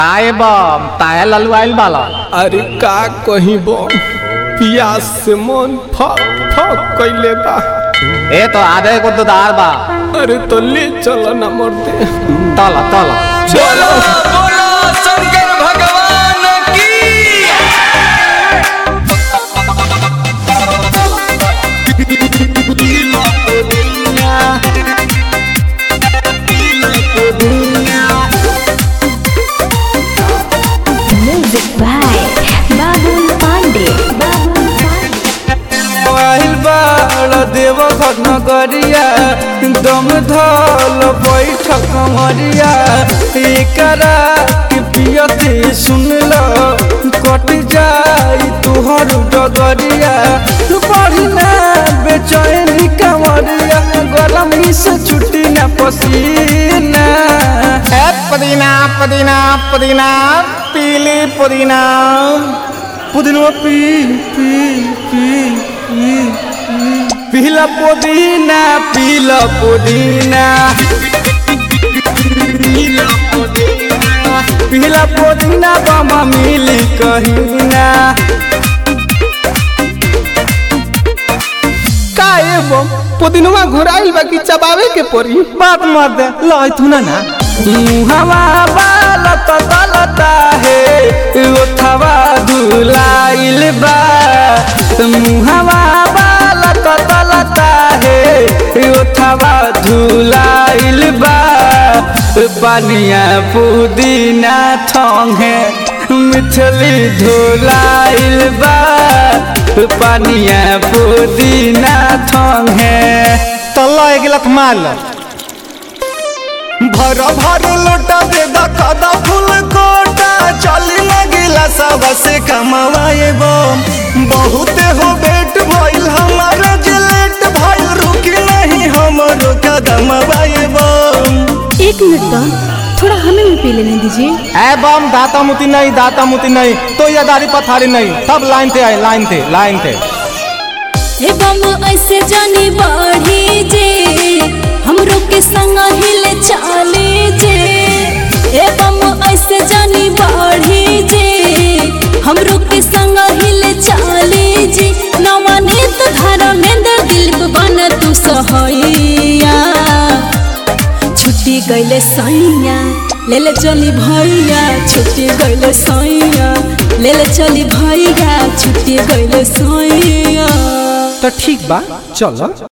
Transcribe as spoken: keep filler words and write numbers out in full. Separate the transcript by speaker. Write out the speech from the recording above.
Speaker 1: आए बम ताया ललू आइल बाला।
Speaker 2: अरे का कहीं बम पियास से मन फक फक कइले बा।
Speaker 1: ए तो आधे को तो दार बा।
Speaker 2: अरे तो ले चलो ना मरते।
Speaker 1: तला तला
Speaker 2: चलो बोलो शंकर भगवान की।
Speaker 3: Music by Babul Pandey. Babul
Speaker 4: आइल बाड़ देव नगरिया दम धल बैठक मरिया एकरा के पियते सुनल कट जाई तुहर डगरिया पढ़ी ना बेचैनी कमरिया गरमी से छुट्टी ना पसीना।
Speaker 1: ए पुदीना पुदीना पुदीना पीली पुदीना
Speaker 4: पुदीना पी पी पी पी पीला पुदीना पीला पुदीना पीला पुदीना बामा मिली कहीना।
Speaker 2: काए बम पुदीनवा घुराइल बा कि चबावे के पड़ी।
Speaker 4: बात मत दे लय तू ना ना मुहवा बालत तलता है ओठवा धुलाइल बा मुहवा बालत तलता है ओठवा धुलाइल बा पानिया पुदीना ठोंगे मिथली धुलाइल बा पानिया पुदीना ठोंगे।
Speaker 1: तल्ला एक गिलास माल
Speaker 4: भर भर लोटा दे दखदा फूल कोटा चली लगिला सब से कमवाए बम बहुत हो बेट भइल हमारा जिलेट भइल रुकी नहीं हमरो कदम वाए बम।
Speaker 3: एक मिनट तो थोड़ा हमें भी पी लेने दीजिए।
Speaker 1: ए बम दाता मुती नहीं दाता मुती नहीं तो ये दारी पथारी नहीं सब लाइन थे आए लाइन थे लाइन थे।
Speaker 5: हे बम ऐसे जानी बढ़ी जे हमरो के संग हिले चाले जे हे बम ऐसे जानी बढ़ी जे हमरो के संग हिले चाले जे नवा नेत धारा नेंदर दिल बना तू सहैया छुट्टी गइले सैया ले ले चली भैया छुट्टी गइले सैया ले ले चली भैया छुट्टी गइले सैया।
Speaker 2: तो ठीक बा चलो।